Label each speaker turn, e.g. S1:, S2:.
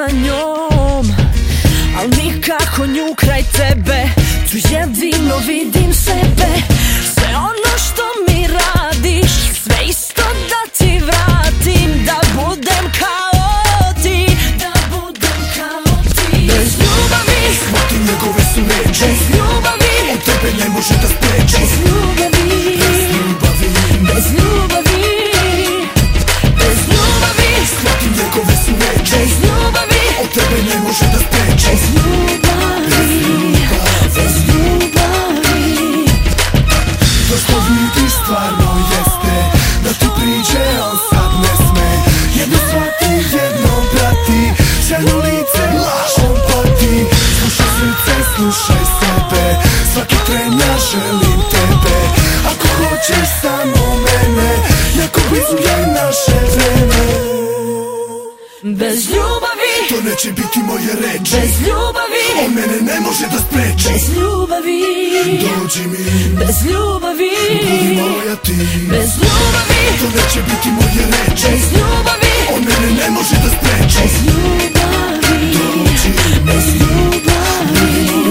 S1: sa njom, al nikako nju kraj tebe. Tu jedino vidim sebe. Sve ono što mi radiš, sve isto da ti vratim. Da budem kao ti, da budem kao ti. Bez ljubavi
S2: shvatim njegove su reči,
S1: bez ljubavi
S2: on tebe ne može da spreči.
S1: bez ljubavi,
S2: bez ljubavi,
S1: bez ljubavi,
S2: shvatim njegove su reči,
S1: bez ljubavi,
S2: on tebe ne može da spreči.
S1: bez ljubavi, bez ljubavi.
S2: To što vidiš stvarno jeste da ti priđe, on sad ne sme. Jedno shvati, jedno prati, sjajno lice, laž, on pati. Slušaj srce, slušaj sebe, svaki tren ja želim tebe. Ako hoćeš samo mene, jako blizu je naše vreme.
S1: Bez ljubavi,
S2: To neće biti moje reči,
S1: bez ljubavi,
S2: on mene ne može da spreči.
S1: bez ljubavi,
S2: Dođi mi,
S1: bez ljubavi,
S2: budi moja ti.
S1: bez ljubavi,
S2: To neće biti moje reči,
S1: bez ljubavi,
S2: on mene ne može da spreči.
S1: bez ljubavi,
S2: Dođi mi,
S1: bez ljubavi.